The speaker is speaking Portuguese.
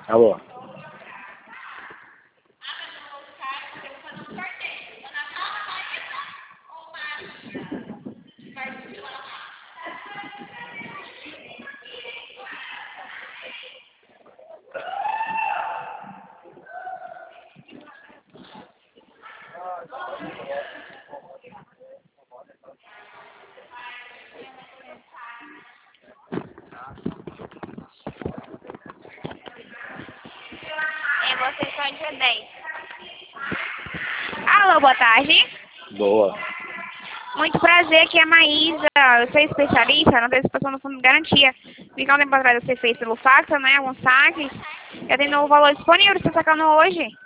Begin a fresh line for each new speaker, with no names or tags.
Alô?
E vocês são dia 10. Alô, boa tarde.
Boa.
Muito prazer, aqui é a Maísa. Eu sou especialista na antecipação do fundo de garantia. Vi que há um tempo atrás você fez pelo fax, né? Alguns saques. Já tem novo valor disponível, você está sacando hoje.